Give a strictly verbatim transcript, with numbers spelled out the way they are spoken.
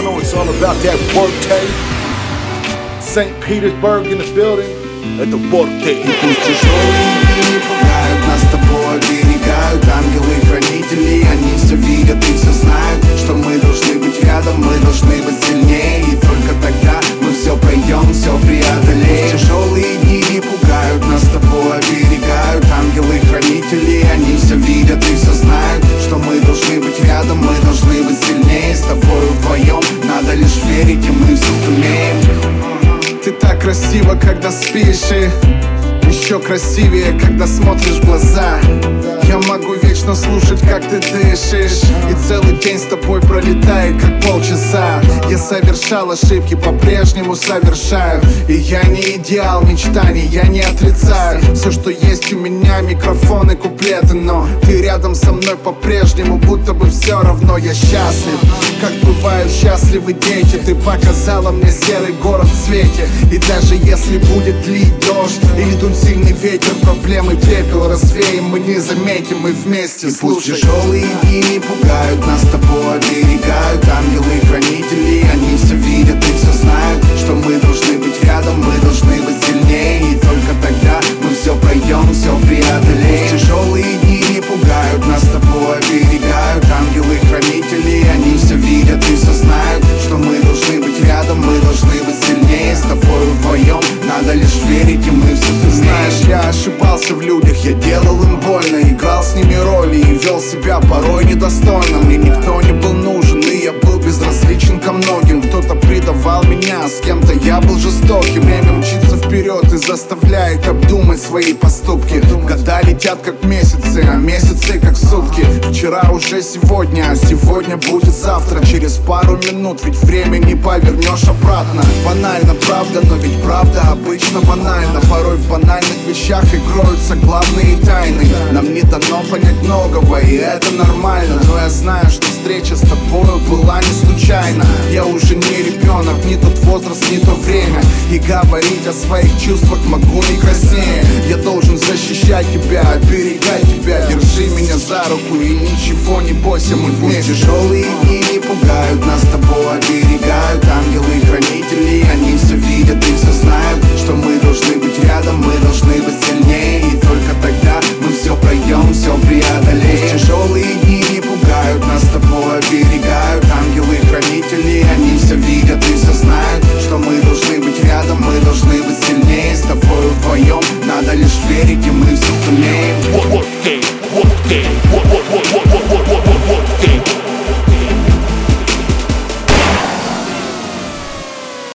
Toronto, it's all about that work tape. Saint Petersburg in the building, это work tape. И пусть тяжелые дни не пугают, нас с тобой оберегают ангелы-хранители. Они все видят и все знают, что мы должны быть рядом, мы должны быть сильнее. И только тогда мы все пройдем, все преодолеем. Пусть тяжелые дни не пугают, нас с тобой оберегают ангелы-хранители. Они все видят и все знают, что мы должны быть рядом, мы должны быть сильнее. С тобой вдвоем надо лишь верить, и мы все сумеем. Ты так красива, когда спишь, и еще красивее, когда смотришь в глаза. Я могу вечно слушать, как ты дышишь, и целый день с тобой пролетает, как полчаса. Я совершал ошибки, по-прежнему совершаю. И я не идеал мечтаний, я не отрицаю. Все, что есть у меня, микрофон и куплеты. Но ты рядом со мной по-прежнему, будто бы все равно я счастлив. Как бывают счастливы дети, ты показала мне серый город в свете. И даже если будет лить дождь или дуть сильный ветер, проблемы пепел развеем, мы не заметим, мы вместе. И пусть тяжелые дни не пугают, нас с тобой оберегают ангелы-хранители. Они все видят и все знают, что мы должны быть рядом, мы должны быть сильнее. И только тогда мы все пройдем, все преодолеем. Пусть тяжелые дни не пугают, нас с тобой оберегают ангелы-хранители. Они все видят и все знают, что мы должны быть рядом, мы должны быть сильнее. С тобой вдвоем надо лишь верить, и мы все сумеем. Знаешь, я ошибался в людях, я делал им больно, играл с ними роли и вел себя порой недостойно. Мне никто не был нужен, и я был безразличен ко многим. Кто-то предавал меня, с кем-то я был жестоким. Время мчится вперед и заставляет обдумать свои поступки. Года летят как месяцы, а месяцы как сутки. Вчера уже сегодня, а сегодня будет завтра. Через пару минут, ведь время не повернешь обратно. Банально, правда, но ведь правда обычно банально. Порой в банальных вещах и кроются главные тайны. Нам не дано понять многого, и это нормально. Но я знаю, что встреча с тобою была не случайна. Я уже не ребенок, не тот возраст, не то время. И говорить о своих чувствах могу не краснее. Я должен защищать тебя, оберегать тебя. Держи меня за руку и ничего не бойся, мы вместе. Пусть тяжелые дни не пугают,